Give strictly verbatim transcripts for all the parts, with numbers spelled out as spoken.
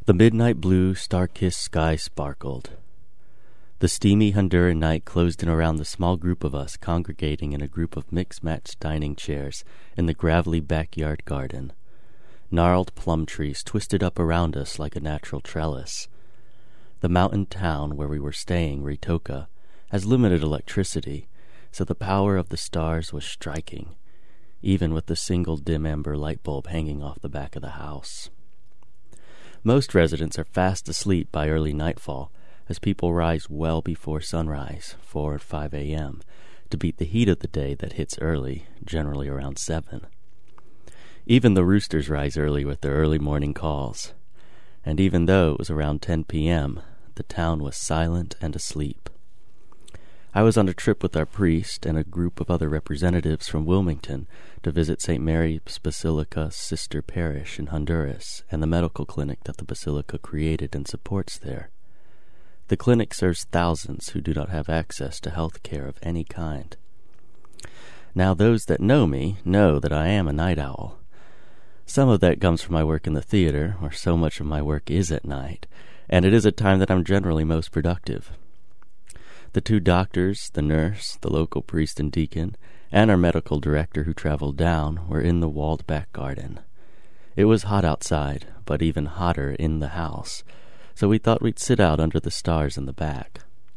The midnight blue, star-kissed sky sparkled. The steamy Honduran night closed in around the small group of us congregating in a group of mix-matched dining chairs in the gravelly backyard garden. Gnarled plum trees twisted up around us like a natural trellis. The mountain town where we were staying, Ritoka, has limited electricity, so the power of the stars was striking, even with the single dim amber light bulb hanging off the back of the house. Most residents are fast asleep by early nightfall, as people rise well before sunrise, four or five a.m., to beat the heat of the day that hits early, generally around seven. Even the roosters rise early with their early morning calls, and even though it was around ten p.m., the town was silent and asleep. I was on a trip with our priest and a group of other representatives from Wilmington to visit Saint Mary's Basilica's sister parish in Honduras and the medical clinic that the basilica created and supports there. The clinic serves thousands who do not have access to health care of any kind. Now, those that know me know that I am a night owl. Some of that comes from my work in the theater, where so much of my work is at night, and it is a time that I'm generally most productive. The two doctors, the nurse, the local priest and deacon, and our medical director who traveled down were in the walled back garden. It was hot outside, but even hotter in the house, so we thought we'd sit out under the stars in the back.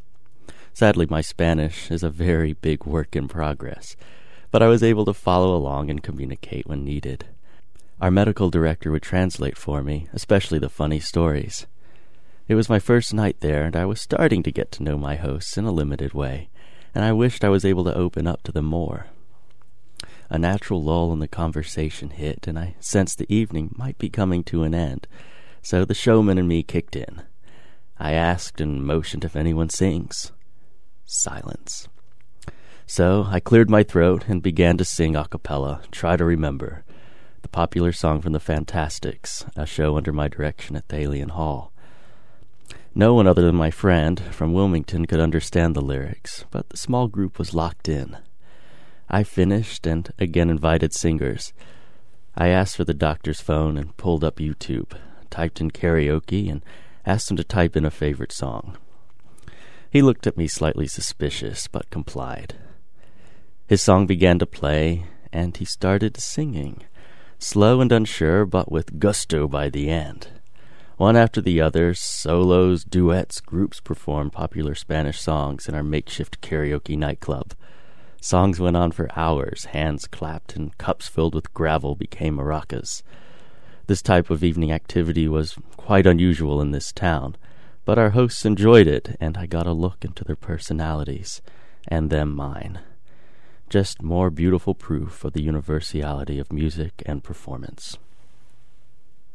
Sadly, my Spanish is a very big work in progress, but I was able to follow along and communicate when needed. Our medical director would translate for me, especially the funny stories. It was my first night there, and I was starting to get to know my hosts in a limited way, and I wished I was able to open up to them more. A natural lull in the conversation hit, and I sensed the evening might be coming to an end, so the showman and me kicked in. I asked and motioned if anyone sings. Silence. So I cleared my throat and began to sing a cappella, Try to Remember, the popular song from the Fantastics, a show under my direction at Thalian Hall. No one other than my friend from Wilmington could understand the lyrics, but the small group was locked in. I finished and again invited singers. I asked for the doctor's phone and pulled up YouTube, typed in karaoke, and asked him to type in a favorite song. He looked at me slightly suspicious, but complied. His song began to play, and he started singing, slow and unsure, but with gusto by the end. One after the other, solos, duets, groups performed popular Spanish songs in our makeshift karaoke nightclub. Songs went on for hours, hands clapped, and cups filled with gravel became maracas. This type of evening activity was quite unusual in this town, but our hosts enjoyed it, and I got a look into their personalities, and them mine. Just more beautiful proof of the universality of music and performance.